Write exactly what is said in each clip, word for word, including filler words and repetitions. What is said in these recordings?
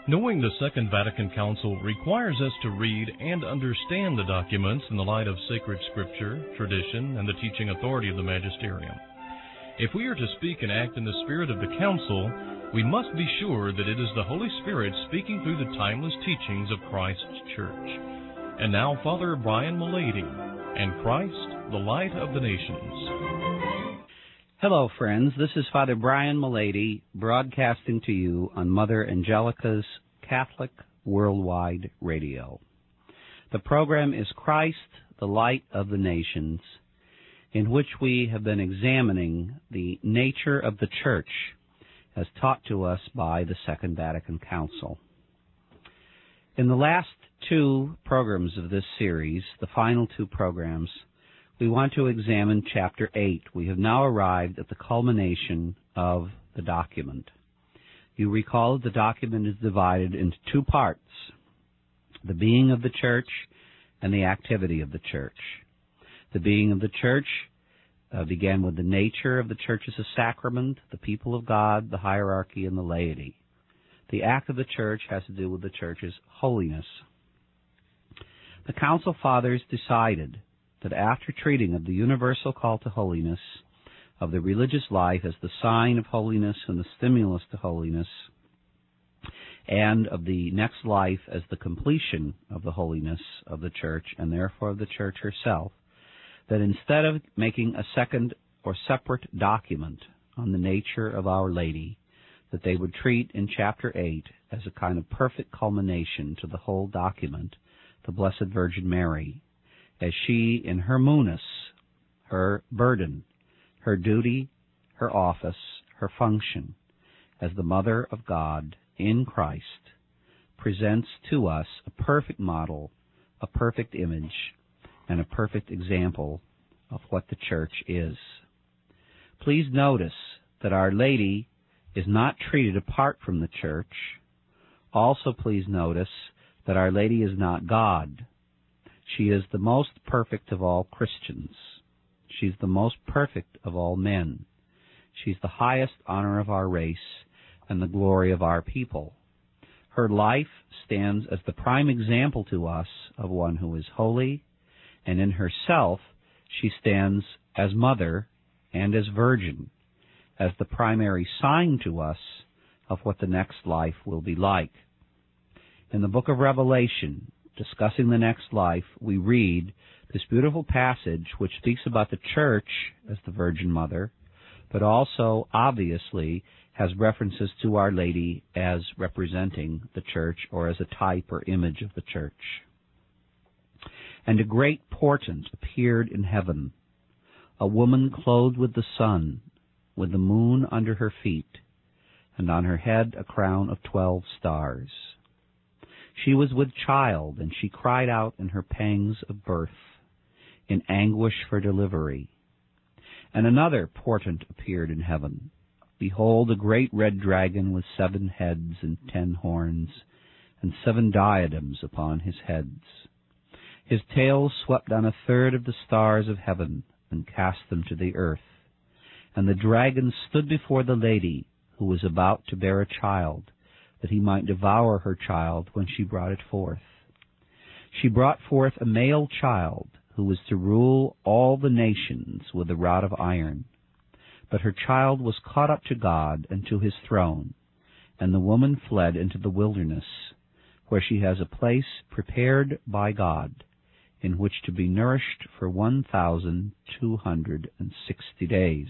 Knowing the Second Vatican Council requires us to read and understand the documents in the light of sacred scripture, tradition, and the teaching authority of the magisterium. If we are to speak and act in the spirit of the Council, we must be sure that it is the Holy Spirit speaking through the timeless teachings of Christ's Church. And now, Father Brian Mullady and Christ, the Light of the Nations. Hello, friends. This is Father Brian Mullady broadcasting to you on Mother Angelica's Catholic Worldwide Radio. The program is Christ, the Light of the Nations, in which we have been examining the nature of the Church as taught to us by the Second Vatican Council. In the last two programs of this series, the final two programs, we want to examine Chapter eight. We have now arrived at the culmination of the document. You recall that the document is divided into two parts, the being of the Church and the activity of the Church. The being of the Church uh, began with the nature of the Church as a sacrament, the people of God, the hierarchy, and the laity. The act of the Church has to do with the Church's holiness. The Council Fathers decided that after treating of the universal call to holiness, of the religious life as the sign of holiness and the stimulus to holiness, and of the next life as the completion of the holiness of the Church, and therefore of the Church herself, that instead of making a second or separate document on the nature of Our Lady, that they would treat in Chapter eight as a kind of perfect culmination to the whole document, the Blessed Virgin Mary, as she, in her munus, her burden, her duty, her office, her function, as the Mother of God in Christ, presents to us a perfect model, a perfect image, and a perfect example of what the Church is. Please notice that Our Lady is not treated apart from the Church. Also, please notice that Our Lady is not God. She is the most perfect of all Christians. She's the most perfect of all men. She's the highest honor of our race and the glory of our people. Her life stands as the prime example to us of one who is holy, and in herself she stands as mother and as virgin, as the primary sign to us of what the next life will be like. In the book of Revelation, discussing the next life, we read this beautiful passage which speaks about the Church as the Virgin Mother, but also, obviously, has references to Our Lady as representing the Church or as a type or image of the Church. And a great portent appeared in heaven, a woman clothed with the sun, with the moon under her feet, and on her head a crown of twelve stars. She was with child, and she cried out in her pangs of birth, in anguish for delivery. And another portent appeared in heaven. Behold, a great red dragon with seven heads and ten horns, and seven diadems upon his heads. His tail swept down a third of the stars of heaven, and cast them to the earth. And the dragon stood before the lady, who was about to bear a child, that he might devour her child when she brought it forth. She brought forth a male child, who was to rule all the nations with a rod of iron. But her child was caught up to God and to his throne, and the woman fled into the wilderness, where she has a place prepared by God, in which to be nourished for one thousand two hundred and sixty days.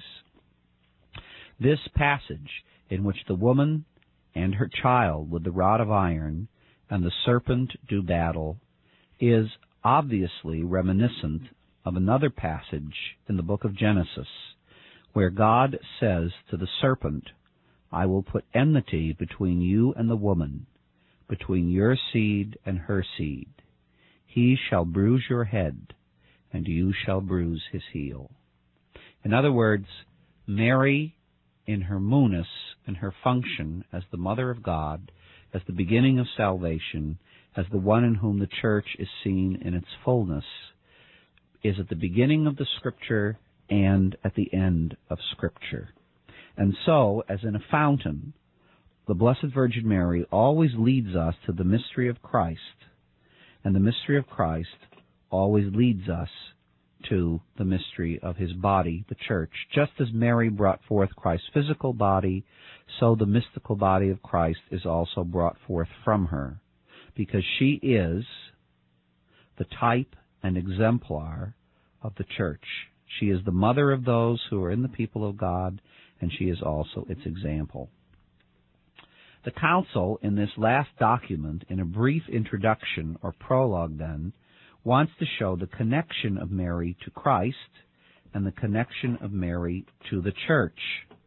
This passage, in which the woman and her child with the rod of iron and the serpent do battle, is obviously reminiscent of another passage in the book of Genesis, where God says to the serpent, I will put enmity between you and the woman, between your seed and her seed. He shall bruise your head, and you shall bruise his heel. In other words, Mary, in her munus and her function as the Mother of God, as the beginning of salvation, as the one in whom the Church is seen in its fullness, is at the beginning of the Scripture and at the end of Scripture. And so, as in a fountain, the Blessed Virgin Mary always leads us to the mystery of Christ, and the mystery of Christ always leads us to the mystery of his body, the church. Just as Mary brought forth Christ's physical body, so the mystical body of Christ is also brought forth from her, because she is the type and exemplar of the church. She is the mother of those who are in the people of God, and she is also its example. The Council, in this last document, in a brief introduction or prologue then, wants to show the connection of Mary to Christ and the connection of Mary to the church.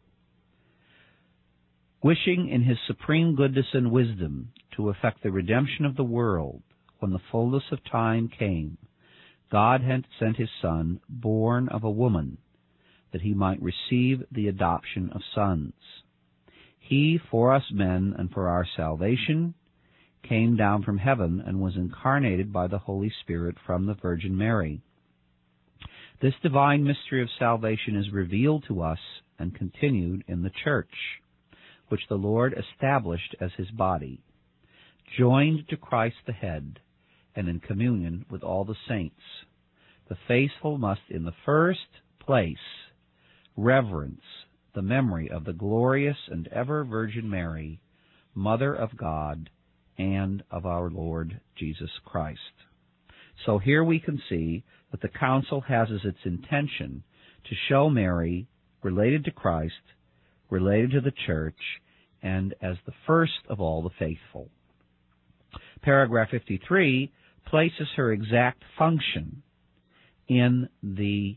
Wishing in his supreme goodness and wisdom to effect the redemption of the world, when the fullness of time came, God had sent his Son, born of a woman, that he might receive the adoption of sons. He, for us men and for our salvation, came down from heaven and was incarnated by the Holy Spirit from the Virgin Mary. This divine mystery of salvation is revealed to us and continued in the church, which the Lord established as his body, joined to Christ the head, and in communion with all the saints. The faithful must in the first place reverence the memory of the glorious and ever Virgin Mary, Mother of God and of our Lord Jesus Christ. So here we can see that the Council has as its intention to show Mary related to Christ, related to the Church, and as the first of all the faithful. Paragraph fifty-three places her exact function in the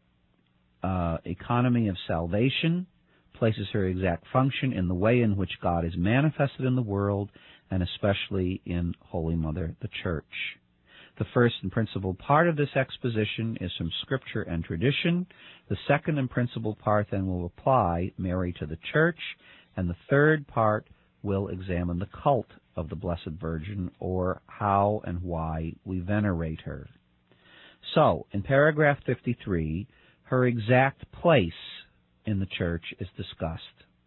uh, economy of salvation, places her exact function in the way in which God is manifested in the world, and especially in Holy Mother, the Church. The first and principal part of this exposition is from Scripture and tradition. The second and principal part then will apply Mary to the Church, and the third part will examine the cult of the Blessed Virgin, or how and why we venerate her. So, in paragraph fifty-three, her exact place in the Church is discussed.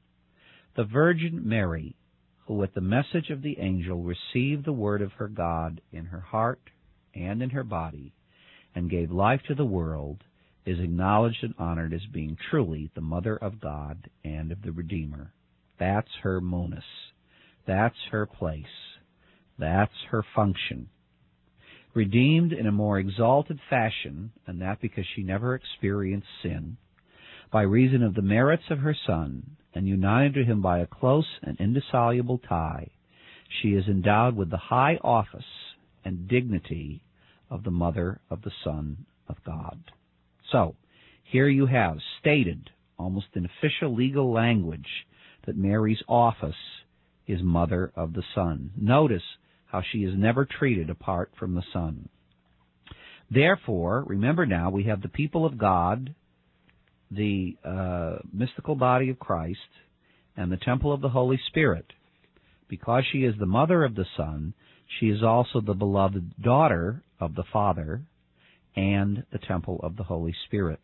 The Virgin Mary, who at the message of the angel received the word of her God in her heart and in her body, and gave life to the world, is acknowledged and honored as being truly the Mother of God and of the Redeemer. That's her monus. That's her place. That's her function. Redeemed in a more exalted fashion, and that because she never experienced sin, by reason of the merits of her Son, and united to him by a close and indissoluble tie, she is endowed with the high office and dignity of the Mother of the Son of God. So, here you have stated, almost in official legal language, that Mary's office is Mother of the Son. Notice how she is never treated apart from the Son. Therefore, remember now, we have the people of God, the uh, mystical body of Christ, and the temple of the Holy Spirit. Because she is the mother of the Son, she is also the beloved daughter of the Father and the temple of the Holy Spirit.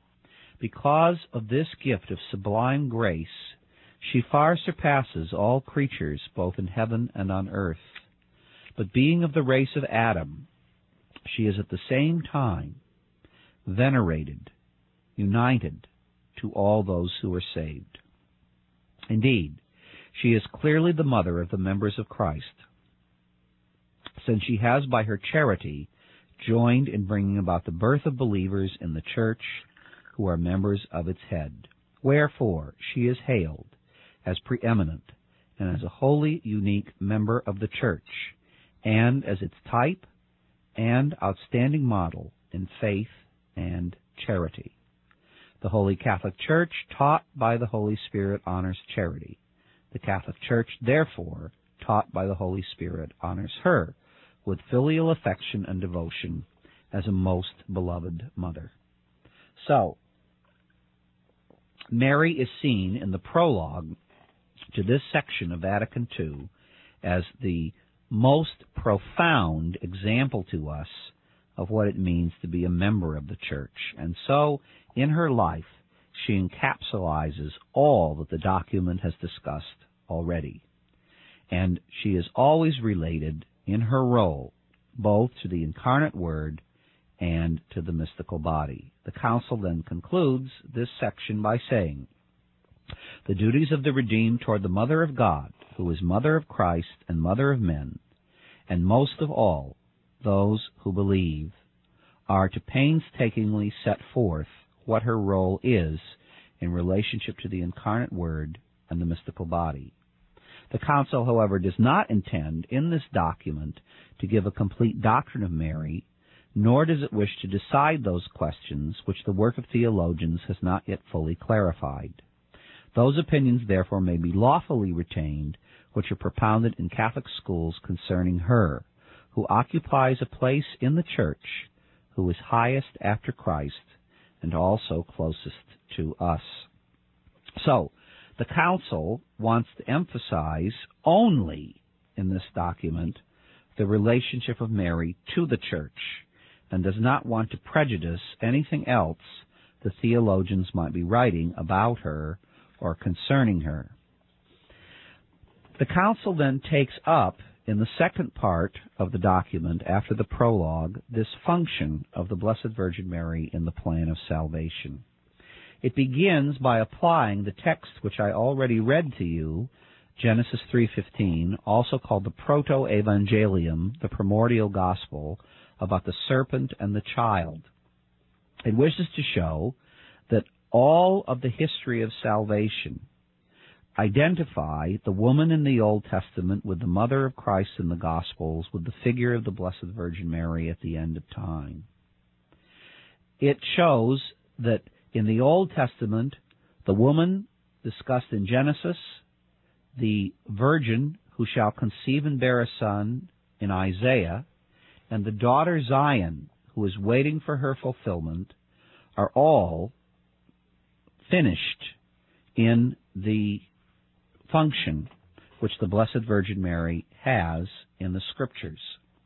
Because of this gift of sublime grace, she far surpasses all creatures both in heaven and on earth. But being of the race of Adam, she is at the same time venerated, united to all those who are saved. Indeed, she is clearly the mother of the members of Christ, since she has by her charity joined in bringing about the birth of believers in the Church who are members of its head. Wherefore she is hailed as preeminent and as a wholly unique member of the Church, and as its type and outstanding model in faith and charity. The Holy Catholic Church, taught by the Holy Spirit, honors charity. The Catholic Church, therefore, taught by the Holy Spirit, honors her with filial affection and devotion as a most beloved mother. So, Mary is seen in the prologue to this section of Vatican Two as the most profound example to us of what it means to be a member of the Church. And so, in her life, she encapsulizes all that the document has discussed already. and she is always related in her role both to the incarnate Word and to the mystical body. The Council then concludes this section by saying, the duties of the redeemed toward the Mother of God, who is Mother of Christ and Mother of men, and most of all, those who believe, are to painstakingly set forth what her role is in relationship to the incarnate Word and the mystical body. The Council, however, does not intend in this document to give a complete doctrine of Mary, nor does it wish to decide those questions which the work of theologians has not yet fully clarified. Those opinions, therefore, may be lawfully retained which are propounded in Catholic schools concerning her, who occupies a place in the Church, who is highest after Christ, and also closest to us. So, the Council wants to emphasize only in this document the relationship of Mary to the Church, and does not want to prejudice anything else the theologians might be writing about her or concerning her. The Council then takes up in the second part of the document, after the prologue, this function of the Blessed Virgin Mary in the plan of salvation. It begins by applying the text which I already read to you, Genesis three fifteen, also called the Proto-Evangelium, the primordial gospel, about the serpent and the child. It wishes to show that all of the history of salvation identify the woman in the Old Testament with the mother of Christ in the Gospels, with the figure of the Blessed Virgin Mary at the end of time. It shows that in the Old Testament, the woman discussed in Genesis, the virgin who shall conceive and bear a son in Isaiah, and the daughter Zion, who is waiting for her fulfillment, are all finished in the function which the Blessed Virgin Mary has in the Scriptures.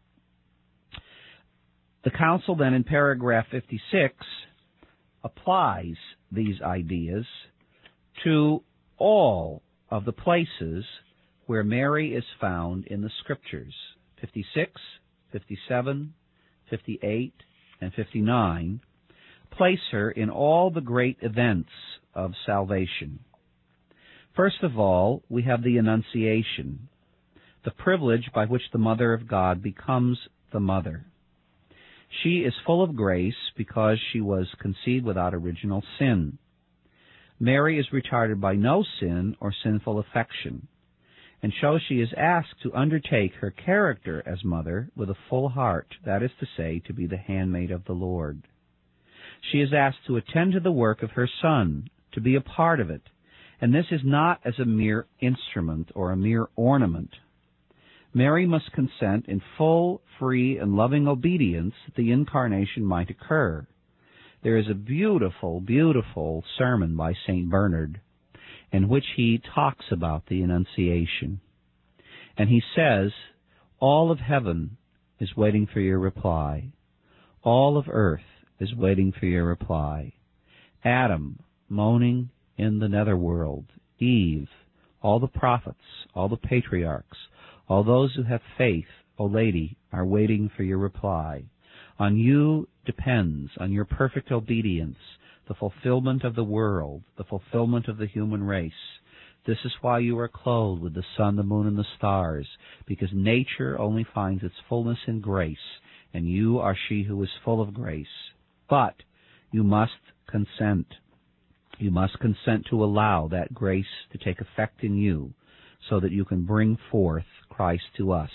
The Council then in paragraph fifty-six applies these ideas to all of the places where Mary is found in the Scriptures. fifty-six, fifty-seven, fifty-eight, and fifty-nine place her in all the great events of salvation. First of all, we have the Annunciation, the privilege by which the Mother of God becomes the Mother. She is full of grace because she was conceived without original sin. Mary is retarded by no sin or sinful affection, and so she is asked to undertake her character as mother with a full heart, that is to say, to be the handmaid of the Lord. She is asked to attend to the work of her Son, to be a part of it, and this is not as a mere instrument or a mere ornament. Mary must consent in full, free, and loving obedience that the Incarnation might occur. There is a beautiful, beautiful sermon by Saint Bernard in which he talks about the Annunciation. And he says, all of heaven is waiting for your reply. All of earth is waiting for your reply. Adam, moaning in the netherworld, Eve, all the prophets, all the patriarchs, all those who have faith, O Lady, are waiting for your reply. On you depends, on your perfect obedience, the fulfillment of the world, the fulfillment of the human race. This is why you are clothed with the sun, the moon, and the stars, because nature only finds its fullness in grace, and you are she who is full of grace. But you must consent. You must consent to allow that grace to take effect in you, so that you can bring forth Christ to us.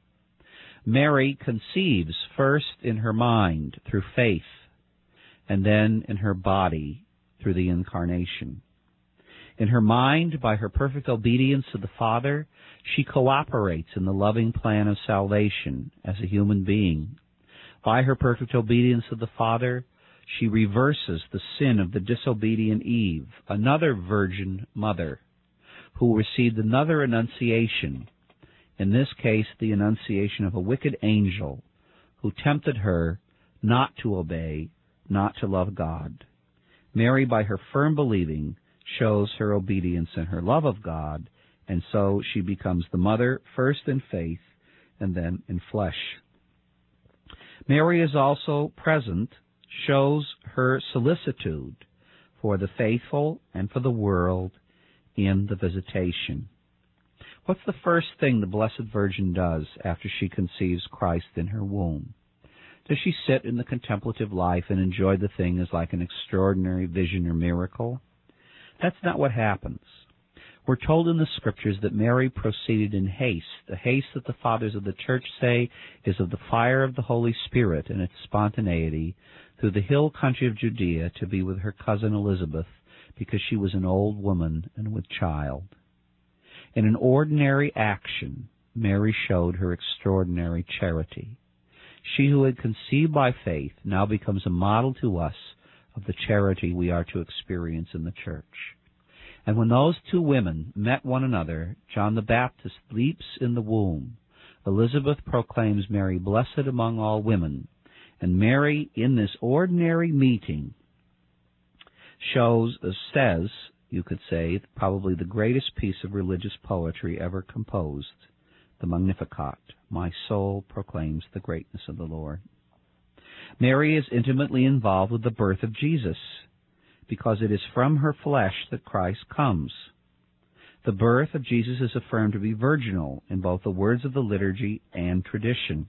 Mary conceives first in her mind through faith, and then in her body through the Incarnation. In her mind, by her perfect obedience to the Father, she cooperates in the loving plan of salvation as a human being. By her perfect obedience to the Father, she reverses the sin of the disobedient Eve, another virgin mother, who received another annunciation, in this case the annunciation of a wicked angel who tempted her not to obey, not to love God. Mary, by her firm believing, shows her obedience and her love of God, and so she becomes the mother first in faith and then in flesh. Mary is also present, shows her solicitude for the faithful and for the world in the visitation. What's the first thing the Blessed Virgin does after she conceives Christ in her womb? Does she sit in the contemplative life and enjoy the thing as like an extraordinary vision or miracle? That's not what happens. We're told in the Scriptures that Mary proceeded in haste, the haste that the Fathers of the Church say is of the fire of the Holy Spirit and its spontaneity, through the hill country of Judea to be with her cousin Elizabeth, because she was an old woman and with child. In an ordinary action, Mary showed her extraordinary charity. She who had conceived by faith now becomes a model to us of the charity we are to experience in the Church. And when those two women met one another, John the Baptist leaps in the womb. Elizabeth proclaims Mary blessed among all women. And Mary, in this ordinary meeting, shows, says, you could say, probably the greatest piece of religious poetry ever composed, the Magnificat. My soul proclaims the greatness of the Lord. Mary is intimately involved with the birth of Jesus, because it is from her flesh that Christ comes. The birth of Jesus is affirmed to be virginal in both the words of the liturgy and tradition.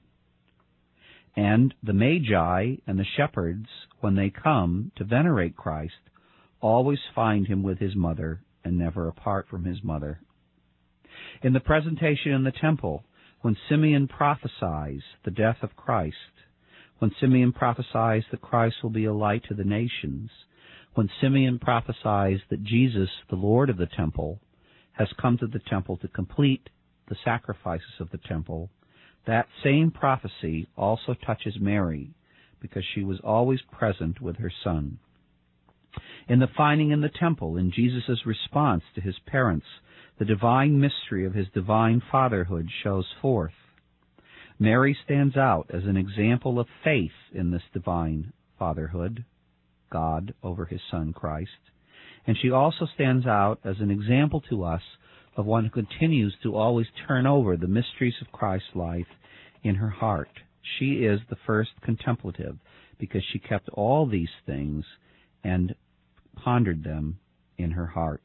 And the Magi and the shepherds, when they come to venerate Christ, always find him with his mother and never apart from his mother. In the presentation in the temple, when Simeon prophesies the death of Christ, when Simeon prophesies that Christ will be a light to the nations, when Simeon prophesies that Jesus, the Lord of the temple, has come to the temple to complete the sacrifices of the temple, that same prophecy also touches Mary, because she was always present with her son. In the finding in the temple, in Jesus' response to his parents, the divine mystery of his divine fatherhood shows forth. Mary stands out as an example of faith in this divine fatherhood, God over his Son Christ, and she also stands out as an example to us of one who continues to always turn over the mysteries of Christ's life in her heart. She is the first contemplative, because she kept all these things and pondered them in her heart.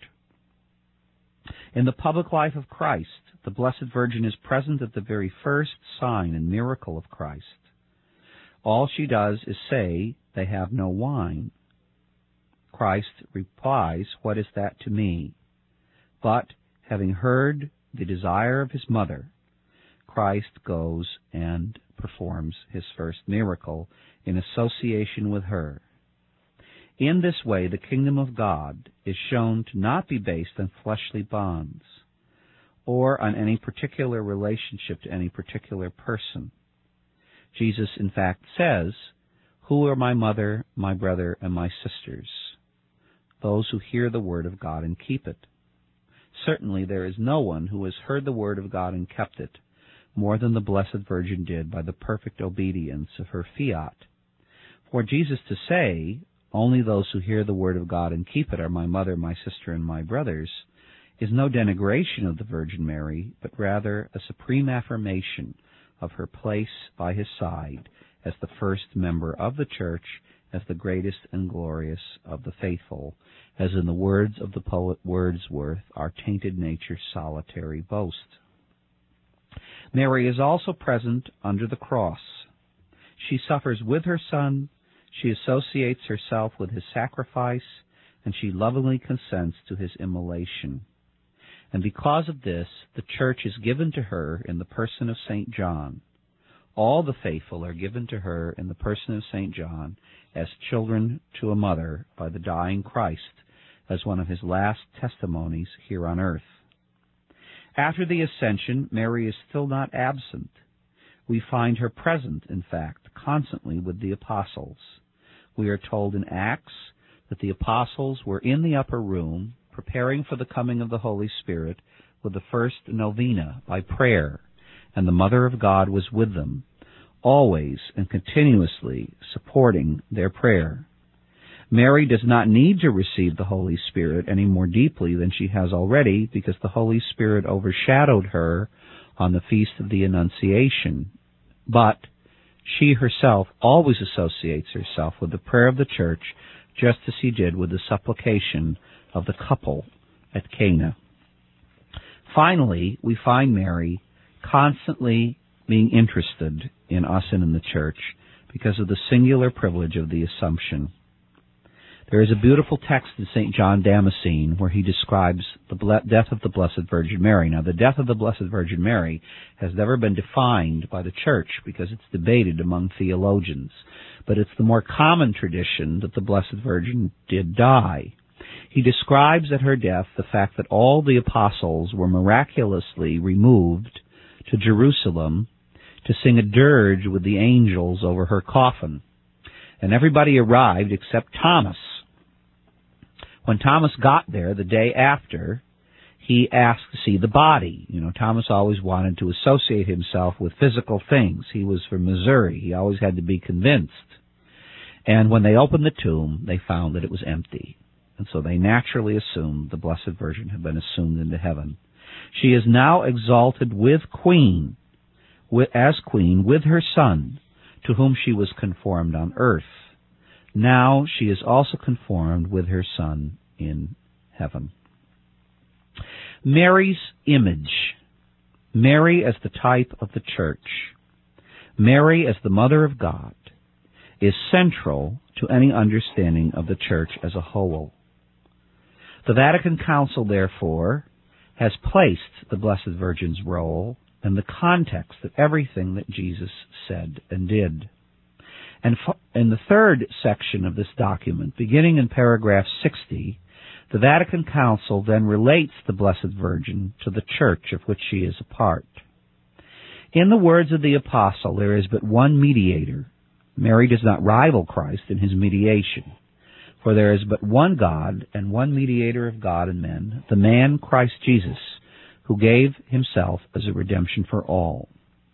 In the public life of Christ, the Blessed Virgin is present at the very first sign and miracle of Christ. All she does is say, "They have no wine." Christ replies, "What is that to me?" But, having heard the desire of his mother, Christ goes and performs his first miracle in association with her. In this way, the kingdom of God is shown to not be based on fleshly bonds or on any particular relationship to any particular person. Jesus, in fact, says, "Who are my mother, my brother, and my sisters? Those who hear the word of God and keep it." Certainly there is no one who has heard the word of God and kept it more than the Blessed Virgin did by the perfect obedience of her fiat. For Jesus to say, "Only those who hear the word of God and keep it are my mother, my sister, and my brothers," is no denigration of the Virgin Mary, but rather a supreme affirmation of her place by his side as the first member of the Church, as the greatest and glorious of the faithful, as in the words of the poet Wordsworth, our tainted nature's solitary boast. Mary is also present under the cross. She suffers with her Son, she associates herself with his sacrifice, and she lovingly consents to his immolation. And because of this, the Church is given to her in the person of Saint John. All the faithful are given to her in the person of Saint John as children to a mother by the dying Christ, as one of his last testimonies here on earth. After the Ascension, Mary is still not absent. We find her present, in fact, constantly with the apostles. We are told in Acts that the apostles were in the upper room, preparing for the coming of the Holy Spirit with the first novena by prayer, and the Mother of God was with them, always and continuously supporting their prayer. Mary does not need to receive the Holy Spirit any more deeply than she has already, because the Holy Spirit overshadowed her on the Feast of the Annunciation. But she herself always associates herself with the prayer of the Church, just as she did with the supplication of the couple at Cana. Finally, we find Mary constantly being interested in us and in the Church because of the singular privilege of the Assumption. There is a beautiful text in Saint John Damascene where he describes the death of the Blessed Virgin Mary. Now, the death of the Blessed Virgin Mary has never been defined by the Church because it's debated among theologians. But it's the more common tradition that the Blessed Virgin did die. He describes at her death the fact that all the apostles were miraculously removed to Jerusalem to sing a dirge with the angels over her coffin. And everybody arrived except Thomas. When Thomas got there the day after, he asked to see the body. You know, Thomas always wanted to associate himself with physical things. He was from Missouri. He always had to be convinced. And when they opened the tomb, they found that it was empty. And so they naturally assumed the Blessed Virgin had been assumed into heaven. She is now exalted with Queen, with, as Queen, with her Son, to whom she was conformed on earth. Now she is also conformed with her Son in heaven. Mary's image. Mary as the type of the Church. Mary as the Mother of God is central to any understanding of the Church as a whole. The Vatican Council, therefore, has placed the Blessed Virgin's role in the context of everything that Jesus said and did. And in the third section of this document, beginning in paragraph sixty, the Vatican Council then relates the Blessed Virgin to the Church of which she is a part. In the words of the Apostle, there is but one mediator. Mary does not rival Christ in his mediation, for there is but one God and one mediator of God and men, the man Christ Jesus, who gave himself as a redemption for all.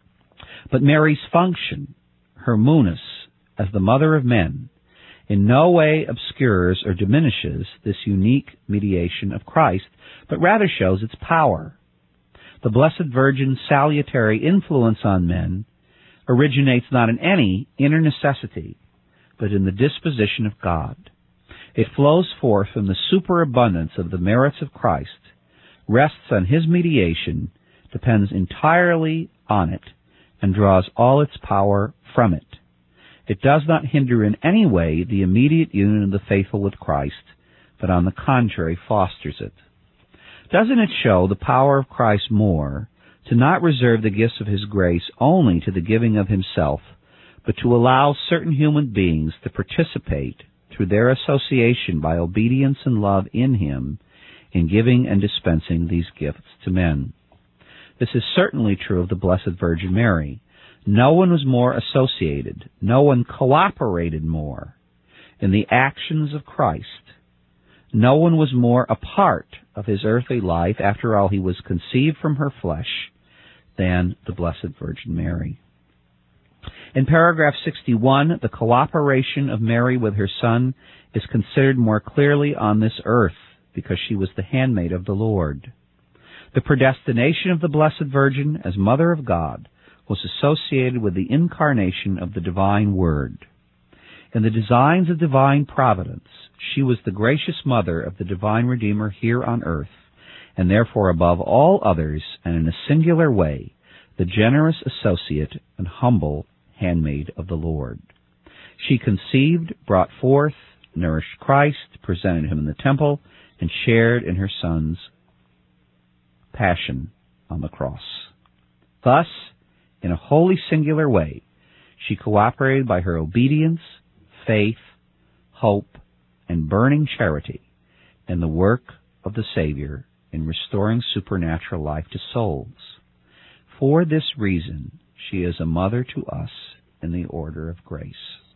But Mary's function, her munus, as the mother of men, in no way obscures or diminishes this unique mediation of Christ, but rather shows its power. The Blessed Virgin's salutary influence on men originates not in any inner necessity, but in the disposition of God. It flows forth from the superabundance of the merits of Christ, rests on his mediation, depends entirely on it, and draws all its power from it. It does not hinder in any way the immediate union of the faithful with Christ, but on the contrary fosters it. Doesn't it show the power of Christ more to not reserve the gifts of his grace only to the giving of himself, but to allow certain human beings to participate through their association by obedience and love in him in giving and dispensing these gifts to men? This is certainly true of the Blessed Virgin Mary. No one was more associated, no one cooperated more in the actions of Christ. No one was more a part of his earthly life, after all he was conceived from her flesh, than the Blessed Virgin Mary. In paragraph sixty-one, the cooperation of Mary with her Son is considered more clearly on this earth, because she was the handmaid of the Lord. The predestination of the Blessed Virgin as Mother of God was associated with the incarnation of the Divine Word. In the designs of divine providence, she was the gracious mother of the Divine Redeemer here on earth, and therefore above all others, and in a singular way, the generous associate and humble handmaid of the Lord. She conceived, brought forth, nourished Christ, presented him in the temple, and shared in her Son's passion on the cross. Thus, in a wholly singular way, she cooperated by her obedience, faith, hope, and burning charity in the work of the Savior in restoring supernatural life to souls. For this reason, she is a mother to us in the order of grace.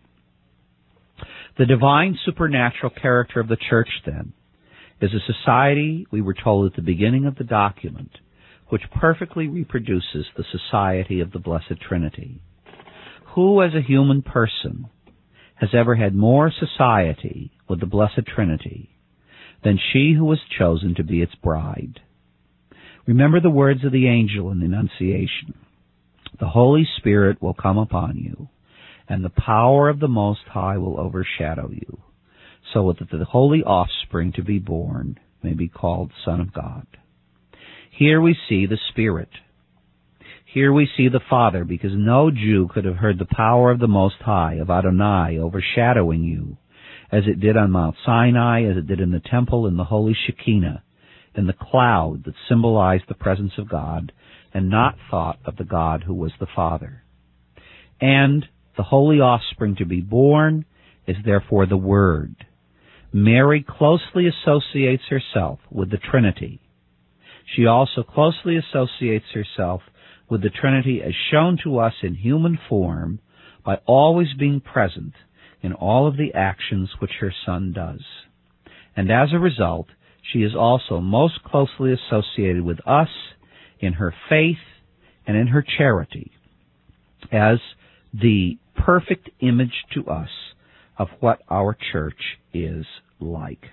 The divine supernatural character of the Church, then, is a society, we were told at the beginning of the document, which perfectly reproduces the society of the Blessed Trinity. Who, as a human person, has ever had more society with the Blessed Trinity than she who was chosen to be its bride. Remember the words of the angel in the Annunciation. The Holy Spirit will come upon you, and the power of the Most High will overshadow you, so that the holy offspring to be born may be called Son of God. Here we see the Spirit. Here we see the Father, because no Jew could have heard the power of the Most High, of Adonai, overshadowing you, as it did on Mount Sinai, as it did in the temple, in the holy Shekinah, in the cloud that symbolized the presence of God, and not thought of the God who was the Father. And the holy offspring to be born is therefore the Word. Mary closely associates herself with the Trinity. She also closely associates herself with the Trinity as shown to us in human form by always being present in all of the actions which her Son does. And as a result, she is also most closely associated with us in her faith and in her charity as the perfect image to us of what our church is like.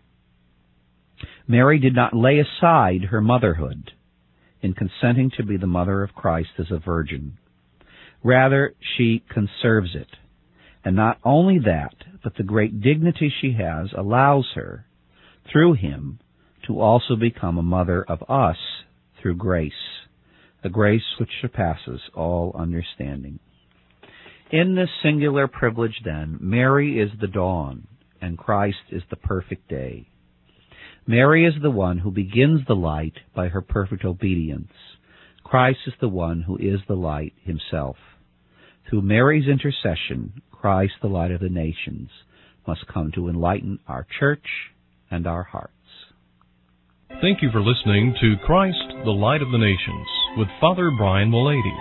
Mary did not lay aside her motherhood in consenting to be the mother of Christ as a virgin. Rather, she conserves it. And not only that, but the great dignity she has allows her, through him, to also become a mother of us through grace, a grace which surpasses all understanding. In this singular privilege, then, Mary is the dawn, and Christ is the perfect day. Mary is the one who begins the light by her perfect obedience. Christ is the one who is the light himself. Through Mary's intercession, Christ, the light of the nations, must come to enlighten our church and our hearts. Thank you for listening to Christ, the Light of the Nations, with Father Brian Mulady.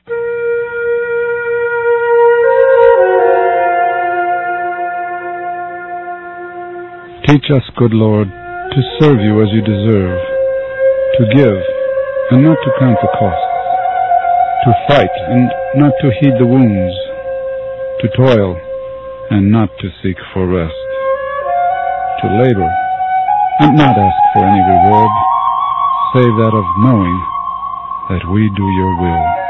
Teach us, good Lord, to serve you as you deserve, to give and not to count the costs, to fight and not to heed the wounds, to toil and not to seek for rest, to labor and not ask for any reward, save that of knowing that we do your will.